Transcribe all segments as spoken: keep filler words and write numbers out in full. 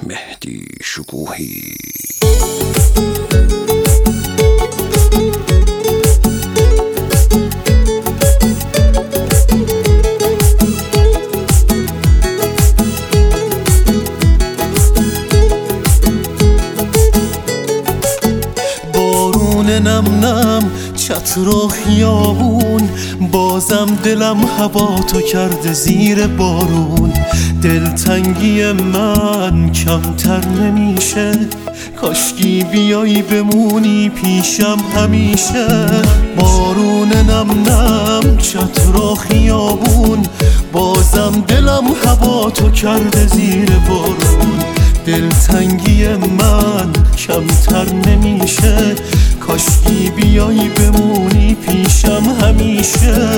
مهدی شکوهی. بارون نم نم چتر و خیابون، بازم دلم هوا تو کرده زیر بارون. دلتنگی من کمتر نمیشه، کاشکی بیایی بمونی پیشم همیشه. بارون نم نم چتر و خیابون، بازم دلم هوا تو کرده زیر بارون. دلتنگی من کمتر نمیشه، کاشکی بیایی بمونی پیشم همیشه.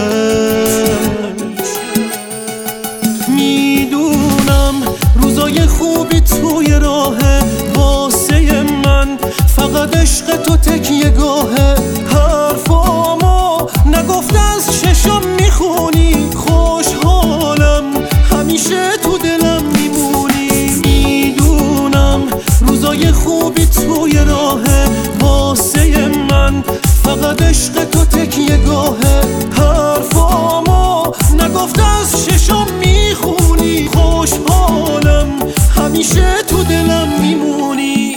میدونم روزای خوبی توی راهه واسه من، فقط عشق تو تکیه گاهه. حرفامو نگفته از چشم میخونی، خوشحالم همیشه تو دلم میمونی. میدونم روزای خوبی توی راهه واسه من، فقط عشق تو تکیه گاهه. حرفامو نگفته از چشم میخونی، خوشحالم همیشه تو دلم میمونی.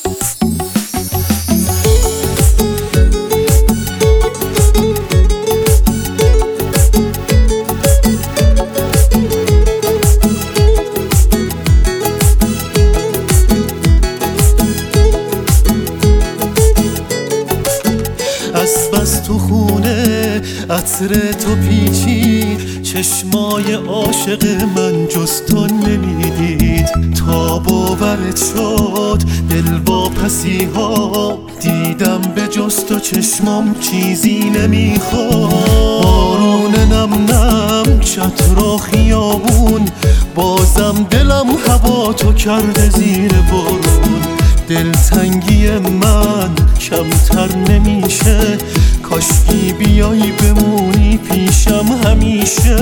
از بس تو خونه عطر تو پیچی، چشمای عاشق من جز تو نمیدید. تا باورت شد دل واپسی ها دیدم، به جز تو چشمام چیزی نمیخواد. بارون نم نم چتر و خیابون، بازم دلم هوا تو کرده زیر بارون. دلتنگی من کمتر نمیشه، کاشکی بیایی بمونی پیشم همیشه.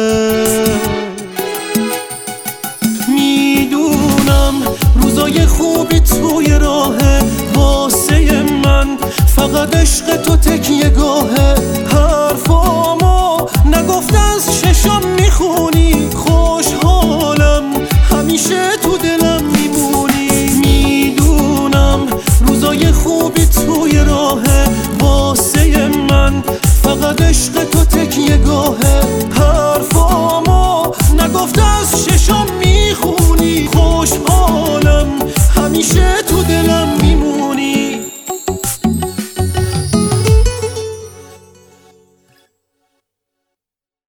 میدونم روزای خوبی توی راهه واسه من، فقط عشق تو تکیه گاهه. حرفامو نگفته از چشم میخونی، خوشحالم همیشه تو دلم میمونی. میدونم روزای خوبی توی راهه واسه من، فقط عشق تو تکیه گاهه. حرفامو نگفته از چشم میخونی، خوشحالم همیشه تو دلم